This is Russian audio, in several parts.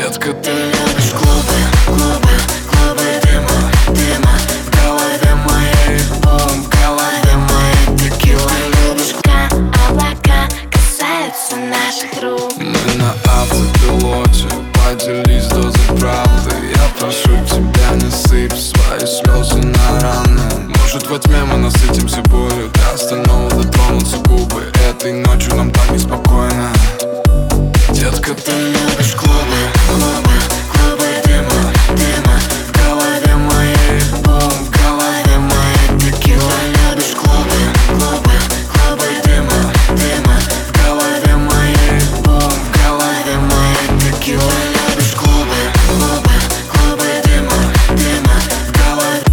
Детка, ты любишь клубы, клубы, клубы дыма, дыма. В голове моей бум, в голове моей текила. Любишь, облака касаются наших рук. Мы на автопилоте, поделись дозой правды. Я прошу тебя, не сыпь свои слезы на раны. Может, во тьме мы насытимся болью, до остального дотронутся губы. Этой ночью нам так неспокойно. Детка, ты любишь клубы, клубы, клубы дыма, дыма. В голове моей бум, в голове моей текила. Любишь клубы, клубы, клубы дыма, дыма. В голове моей бум, в голове моей текила. Любишь клубы, клубы, клубы дыма, дыма. В голове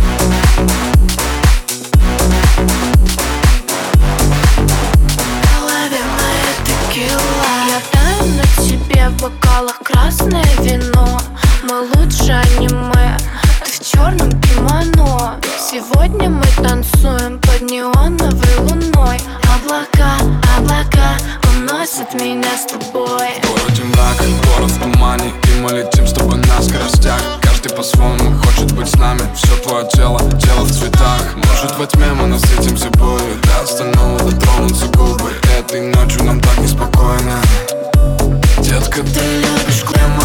моей текила. Я таю на тебе в бокалах красное вино. Мы лучше аниме, ты в черном кимоно. Сегодня мы танцуем под неоновой луной. Облака, облака уносят меня с тобой. В городе мрак, город в тумане, и мы летим с тобой на скоростях. Каждый по-своему хочет быть с нами. Все твое тело, тело в цветах. Может, во тьме мы насытимся болью, до остального дотронутся губы. Этой ночью нам так неспокойно. Детка, ты любишь клубы.